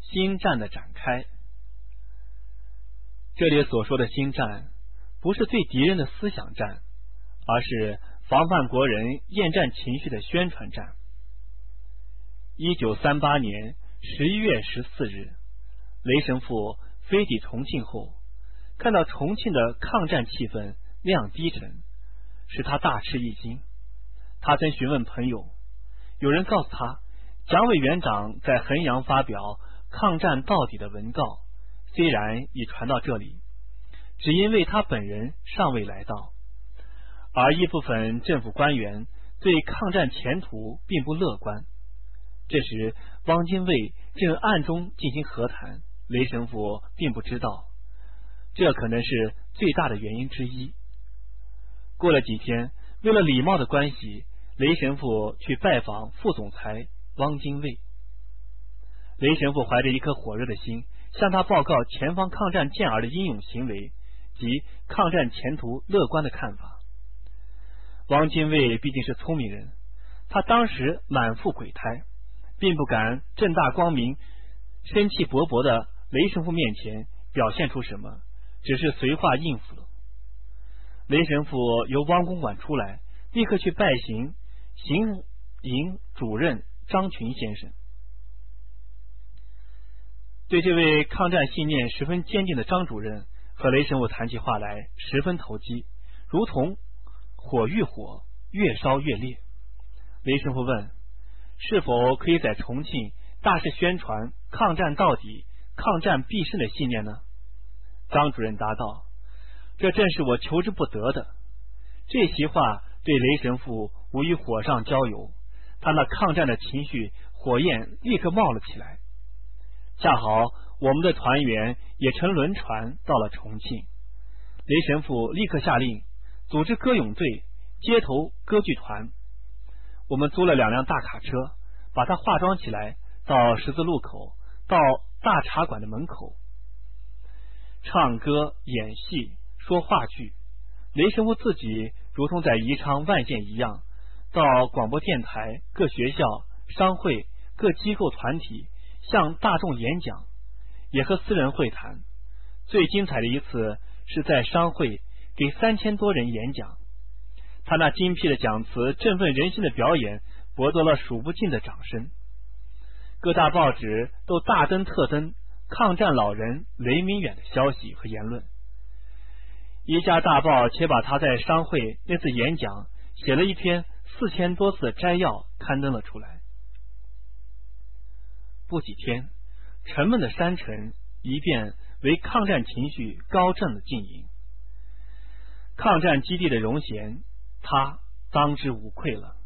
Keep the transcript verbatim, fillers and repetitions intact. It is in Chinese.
新战的展开。这里所说的新战，不是对敌人的思想战，而是防范国人厌战情绪的宣传战。一九三八年十一月十四日，雷神父飞抵重庆后，看到重庆的抗战气氛那样低沉，使他大吃一惊。他曾询问朋友，有人告诉他，蒋委员长在衡阳发表抗战到底的文告，虽然已传到这里，只因为他本人尚未来到。而一部分政府官员对抗战前途并不乐观。这时汪精卫正暗中进行和谈，雷神父并不知道，这可能是最大的原因之一。过了几天，为了礼貌的关系，雷神父去拜访副总裁汪精卫。雷神父怀着一颗火热的心，向他报告前方抗战健儿的英勇行为及抗战前途乐观的看法。汪精卫毕竟是聪明人，他当时满腹鬼胎，并不敢正大光明生气勃勃的雷神父面前表现出什么，只是随话应付了。雷神父由汪公馆出来，立刻去拜行行营主任张群先生。对这位抗战信念十分坚定的张主任和雷神父谈起话来十分投机，如同火遇火，越烧越烈。雷神父问，是否可以在重庆大肆宣传抗战到底、抗战必胜的信念呢？张主任答道，这正是我求之不得的。这席话对雷神父无疑火上浇油，他那抗战的情绪火焰立刻冒了起来。恰好我们的团员也乘轮船到了重庆，雷神父立刻下令组织歌咏队、街头歌剧团。我们租了两辆大卡车，把他化妆起来，到十字路口，到大茶馆的门口，唱歌、演戏、说话剧。雷神父自己如同在宜昌万县一样，到广播电台、各学校、商会、各机构团体向大众演讲，也和私人会谈。最精彩的一次是在商会给三千多人演讲，他那精辟的讲词、振奋人心的表演博得了数不尽的掌声。各大报纸都大登特登抗战老人雷明远的消息和言论。一家大报且把他在商会那次演讲写了一篇四千多字的摘要刊登了出来。不几天，沉闷的山城一变为抗战情绪高涨的阵营。抗战基地的荣衔，他当之无愧了。